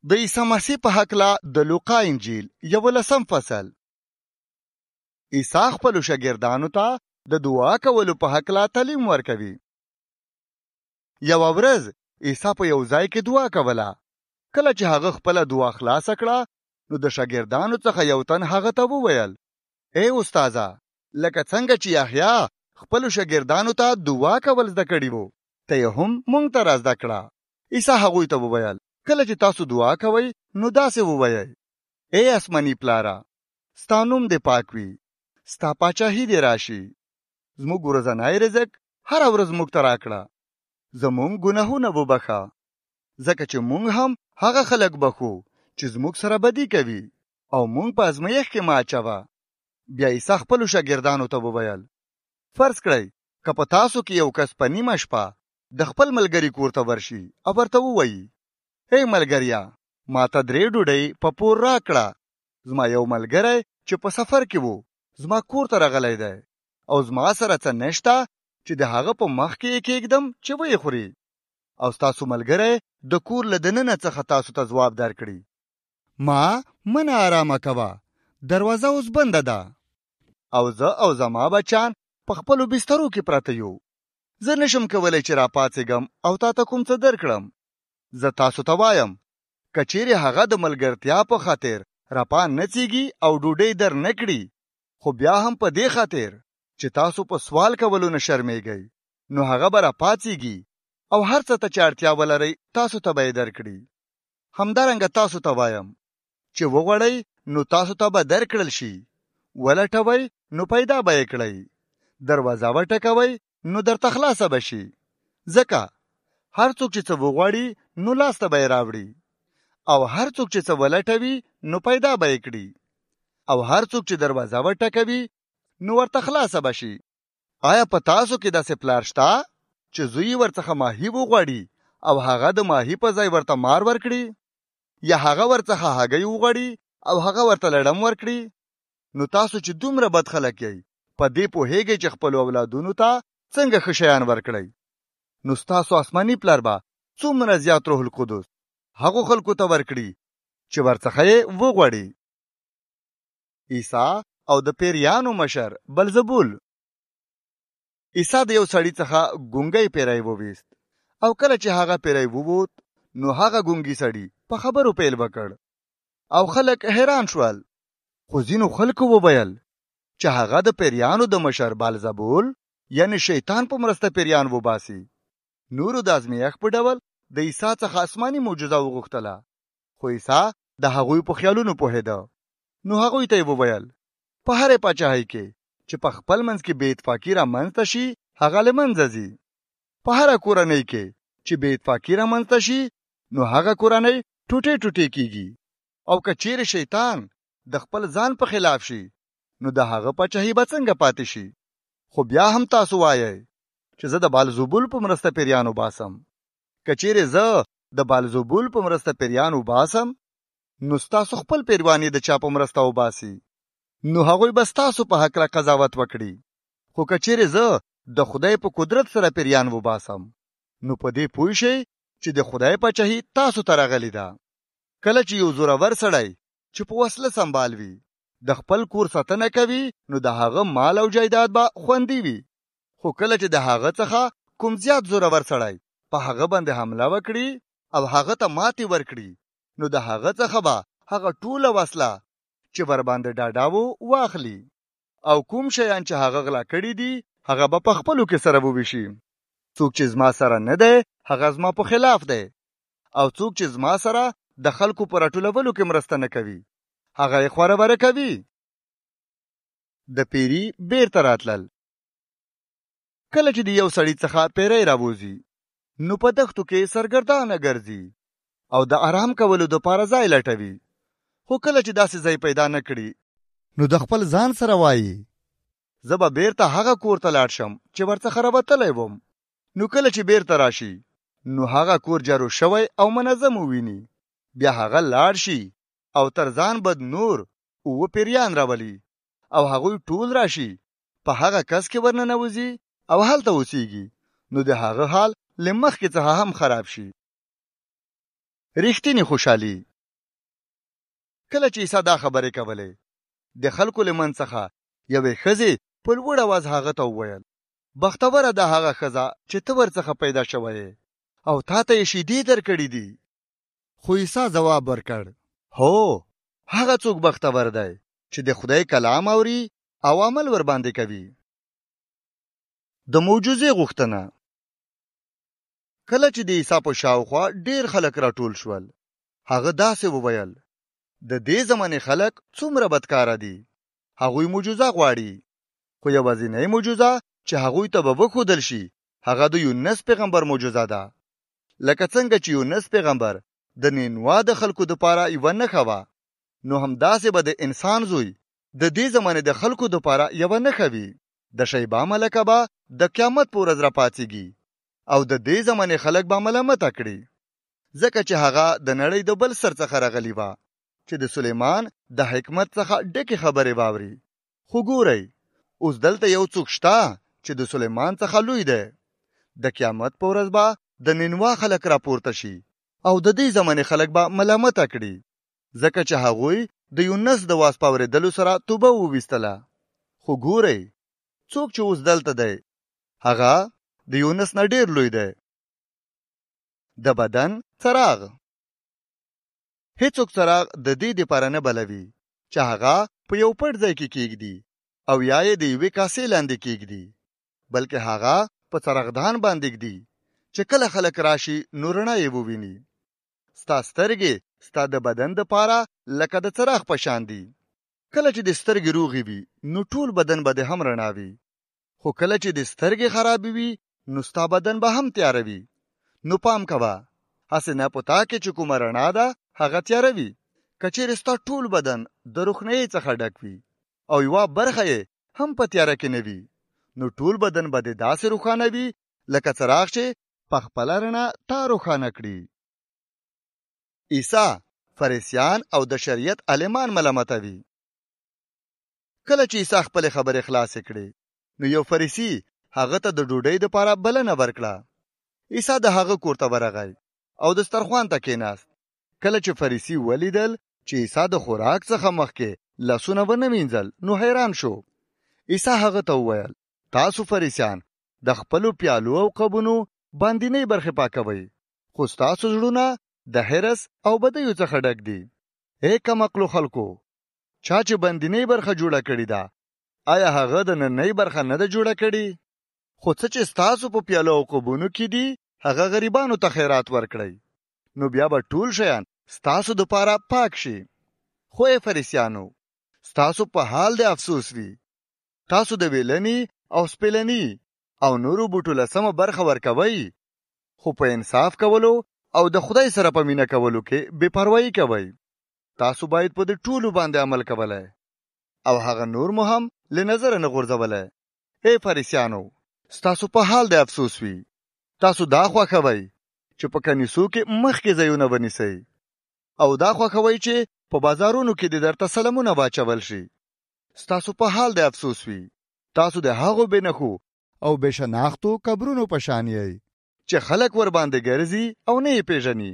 د عیسی مسیح په هکله د لوقا انجیل 11 فصل. عیسی خپلو شاګردانو ته د دعا کولو په هکله تعلیم ورکوي. یوه ورځ عیسی په یو ځای کې دعا کوله. کله چې هغه خپله دعا خلاصه کړه نو د شاګردانو څخه یو تن هغه ته وویل: ای استاده، لکه څنګه چې یحیی خپلو شاګردانو ته دعا کول زده کړي وو، ته یې هم موږ ته را زده کړه. عیسی هغوی ته وویل: کله چې تاسو دعا کوئ نو داسې ووایئ: ای آسماني پلاره، ستا نوم دې پاک وي، ستا پاچاهي دې راشي، زموږ ورځنی رزق هره ورځ موږ ته راکړه، زموږ ګناهونه وبخه، ځکه چې موږ هم هغه خلک بخو چې زموږ سره بدي کوي، او موږ په ازمایښت کې مه اچوه. بیا عیسی خپلو شاګردانو ته وویل: فرض کړئ که په تاسو کې یو کس په نیمه شپه د خپل ملګري کور ته ورشي او ورته ووایي: ای ملګریا، ما ته 3 ډوډۍ په پور راکړه، زما یو ملګری چې په سفر کې وو زما کور ته راغلی دی، او زما سره څه نشته چې د هغه په مخ کې یې کېږدم چې ویې خوري، او ستاسو ملګری د کور له دننه څخه تاسو ته ځواب درکړي: ما منه آرامه کوه، دروازه اوس بنده ده، او زه او زما بچان په خپلو بسترو کې پراته یو، زه نشم کولی چې راپاڅېږم او تا ته کوم څه درکړم. زه تاسو ته وایم که چیرې هغه د ملګرتیا په خاطر راپا نڅېږي او ډوډۍ در نه کړي، خو بیا هم په دې خاطر چې تاسو په سوال کولو نه شرمېږئ، نو هغه به راپاڅېږي او هر څه ته چې اړتیا ولرئ تاسو ته به یې درکړي. همدارنګه تاسو ته وایم چې وغواړئ نو تاسو ته به درکړل شي، ولټوئ نو پیدا به یې کړئ، دروازه وټکوئ نو درته خلاصه به شي. ځکه هر څوک چې څه وغواړي نو لاسته به یې راوړي، او هر څوک چې څه ولټوي نو پیدا به یې کړي، او هر څوک چې دروازه وټکوي نو ورته خلاصه به شي. آیا په تاسو کې داسې پلار شته چې زوی ورڅخه ماهي وغواړي او هغه د ماهي په ځای ورته مار ورکړي، یا هغه ورڅخه هګۍ وغواړي او هغه ورته لړم ورکړي؟ نو تاسو چې دومره بد خلک یئ، په دې پوهیږئ چې خپلو اولادونو ته څنګه ښه شیان ورکړئ، نو ستاسو آسماني پلار به څومره زیات روح القدس هغو خلکو ته ورکړي چې ورڅخه یې وغواړي. عیسی او د پیریانو مشر بلزبول. عیسی د یو سړي څخه ګونګی پیری وویست، او کله چې هغه پیری ووت نو هغه ګونګی سړي په خبرو پیل وکړ، او خلک حیران شول. خو ځینو خلکو وویل چې هغه د پیریانو د مشر بلزبول یعنی شیطان په مرسته پیریان وباسي. نورو د ازمیښت په ډول د عیسی څخه آسماني معجزه وغوښتله، خو عیسی د هغوی په خیالونو پوهېده. نو هغوی ته یې وویل: په هرې پاچاهۍ کې چې په خپل منځ کې بې اتفاقي رامنځته شي هغه له منځه ځي، په هره کورنۍ کې چې بې اتفاقي رامنځته شي نو هغه کورنۍ ټوټې ټوټې کیږي، او که چیرې شیطان د خپل ځان په خلاف شي نو د هغه پاچاهي به څنګه پاتې شي؟ خو بیا هم تاسو وایئ چې زه د بلزبول په مرسته پیریان وباسم. که چیرې زه د بلزبول په مرسته پیریان وباسم نو ستاسو خپل پیروانې د چا په مرسته وباسي، نو هغوی به ستاسو په هکله قضاوت وکړي. خو که چیرې زه د خدای په قدرت سره پیریان وباسم نو په دې پوه شئ چې د خدای پاچاهي تاسو ته راغلې ده. کله چې یو زورور سړی چې په وسله سنبال وي د خپل کور ساتنه کوي نو د هغه مال او جایداد به خوندي وي، خو کله چې د هغه څخه کوم زیات زورور سړی په هغه باندې حمله وکړي او هغه ته ماتې ورکړي نو د هغه څخه به هغه ټوله وسله چې ورباندې ډاډا وو واخلي، او کوم شیان چې هغه غلا کړي دي هغه به په خپلو کې سره وویشي. څوک چې زما سره نه دی هغه زما په خلاف دی، او څوک چې زما سره د خلکو په راټولولو کې مرسته نه کوي هغه یې خوروره کوي. د پیری بیرته راتلل. کله چې د یو سړي څخه پیری راوځي نو په دښتو کې سرګردانه ګرځي او د آرام کولو دپاره ځای لټوي، خو کله چې داسې ځای پیدا نه کړي نو د خپل ځان سره وایي: زه به بیرته هغه کور ته لاړ شم چې ورڅخه راوتلی وم. نو کله چې بیرته راشي نو هغه کور جارو شوی او منظم وویني، بیا هغه لاړ شي او تر ځان بد نور 7 پیریان راولي، او هغوی ټول راشي په هغه کس کې ورننوځي او هلته اوسیږي، نو د هغه حال له مخکې څخه هم خراب شي. رښتینې خوشحالي کله چې عیسی دا خبرې کولې د خلکو له منځ څخه یوې ښځې په لوړ اواز هغه ته وویل بختوره ده هغه ښځه چې ته ورڅخه پیدا شوی او تا ته یې شیدې درکړې دي. خو عیسی ځواب ورکړ هو هغه څوک بختور دی چې د خدای کلام اوري او عمل ور باندې کوي. د معجزې غوښتنه. کله چې د عیسی په شاوخوا ډیر خلک راټول شول هغه داسې وویل د دې زمانې خلک څومره بدکاره دي. هغوی معجزه غواړي خو یوازینۍ معجزه چې هغوی ته به وښودل شي هغه د یونس پیغمبر معجزه ده. لکه څنګه چې یونس پیغمبر د نینوا د خلکو دپاره یوه نښه وه نو همداسې به د انسان زوی د دې زمانې د خلکو دپاره یوه نښه وي. د شیبه ملکه به د قیامت په ورځ راپاڅېږي او د دې زمانې خلک به ملامته کړي ځکه چې هغه د نړۍ د بل سر څخه راغلی وه چې د سلیمان د حکمت څخه ډکې خبرې واوري. خو ګورئ اوس دلته یو څوک شته چې د سلیمان څخه لوی دی. د قیامت په ورځ به د نینوا خلک راپورته شي او د دې زمانې خلک به ملامته کړي ځکه چې هغوی د یونس د واز په اورېدلو سره توبه وویستله. خو ګورئ څوک چې اوس دلته دی هغه د یونس نه ډیر لوی دی. د بدن څراغ. هیڅوک څراغ د دې دپاره نه بلوي چې هغه په یو پټ ځای کې کیږدي او یا یې د یوې کاسې لاندې کیږدي بلکې هغه په څراغدان باندې ږدي چې کله خلک راشي نو رڼا یې وویني. ستا سترګې ستا د بدن دپاره لکه د څراغ په شان دي. کله چې د سترګې روغې وي نو ټول بدن به د هم رڼا وي خو کله چې د سترګې خرابې وي نو ستا بدن به هم تیاره وي. نو پام کوه هسې نه په تا کې چې کومه رڼا ده هغه تیاره وي. که چیرې ستا ټول بدن د روښنایۍ څخه ډک وي او یوه برخه یې هم په تیاره کې نه وي نو ټول بدن به د داسې روښانه وي لکه څراغ چې په خپله رڼا تا روښانه کړي. عیسی فریسیان او د شریعت عالمان ملامتوي. کله چې عیسی خپلې خبرې خلاصې کړې نو یو فریسي هغه ته د ډوډۍ دپاره بلنه ورکړه. عیسی د هغه کور ته ورغی او دسترخوان ته کېناست. کله چې فریسي ولیدل چې عیسی د خوراک څخه مخکې لاسونه ونه مینځل نو حیران شو. عیسی هغه ته وویل تاسو فریسیان د خپلو پیالو او قبونو باندینۍ برخې پاکوئ خو ستاسو زړونه د حرص او بدیو څخه ډک دي. ای کمعقلو خلکو چا چې باندینۍ برخه جوړه کړې ده آیا هغه د نننۍ برخه نه ده جوړه کړې؟ خو څه چې ستاسو په پیالو او قبونو کې دي هغه غریبانو ته خیرات ورکړئ نو بیا به ټول شیان ستاسو دپاره پاک شي. خو ای فریسیانو ستاسو په حال د افسوس وي. تاسو د ویلني او سپیلني او نورو بوټو له سمه برخه ورکوئ خو په انصاف کولو او د خدای سره په مینه کولو کې بې پروایي کوئ. تاسو باید په دې ټولو باندې عمل کولای او هغه نور مو هم له نظره نه غورځولی. ای فریسیانو ستاسو په حال د افسوس وي. تاسو دا خوښوئ چې په کنیسو کې مخکې ځایونه ونیسئ او دا خوښوئ چې په بازارونو کې د درته سلمونه واچول شي. ستاسو په حال د افسوس وي. تاسو د هغو بې نښو او بې شناختو قبرونو په شان یئ چې خلک ور باندې ګرځي او نه یې پیژني.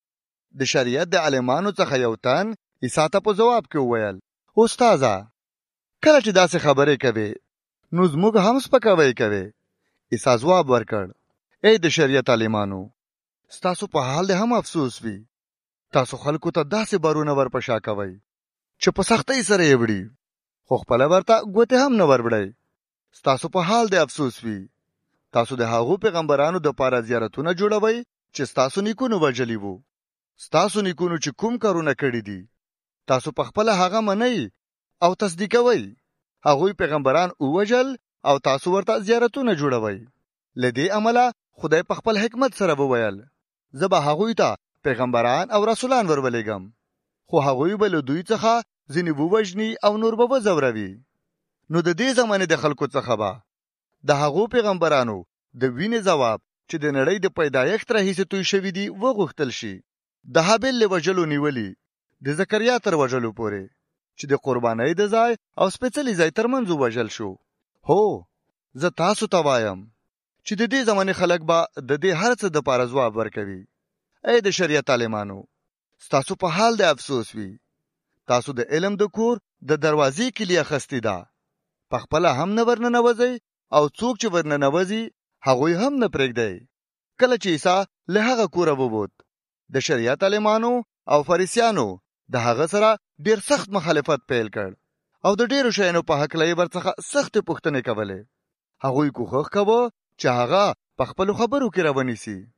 د شریعت د عالمانو څخه یو تن عیسی ته په ځواب کې وویل استاده کله چې داسې خبرې کوې نو زموږ هم سپکاوی کوې. عیسی ځواب ورکړ ای د شریعت عالمانو ستاسو په حال د هم افسوس وي. تاسو خلکو ته داسې بارونه ورپشا کوئ چې په سختۍ سره یې وړي خو خپله ورته ګوتې هم نه وربړئ. ستاسو په حال د افسوس وي. تاسو د هغو پیغمبرانو دپاره زیارتونه جوړوئ چې ستاسو نیکونو وژلي وو. ستاسو نیکونو چې کوم کارونه کړي دي تاسو په خپله هغه منئ او تصدیقوئ. هغوی پیغمبران ووژل او تاسو ورته زیارتونه جوړوئ. له دې عمله خدای په خپل حکمت سره وویل زه به هغوی ته پیغمبران او رسولان ورولېږم خو هغوی به له دوی څخه ځینې ووژني او نور به وځوروي. نو د دې زمانې د خلکو څخه به د هغو پیغمبرانو د وینې ځواب چې د نړۍ د پیدایښت راهیسې توی شوي دي وغوښتل شي. د هابیل له وژلو نیولي د زکریا تر وژلو پورې چې د قربانۍ د ځای او سپېڅلي ځای ترمنځ ووژل شو. هو زه تاسو ته وایم چې د دې زمانې خلک به د دې هر څه دپاره ځواب ورکوي. ای د شریعت عالمانو ستاسو په حال د افسوس وي. تاسو د علم د کور د دروازې کلی اخیستې ده. پخپله هم نه ورننوځئ او څوک چې ورننوځي هغوی هم نه پرېږدئ. کله چې عیسی له هغه کوره ووت، د شریعت عالمانو او فریسیانو د هغه سره ډیر سخت مخالفت پیل کړ او د ډیرو شیانو په هکله یې ورڅخه سختې پوښتنې کولې. هغوی کوښښ کاوه چې هغه په خپلو خبرو کې راونیسي.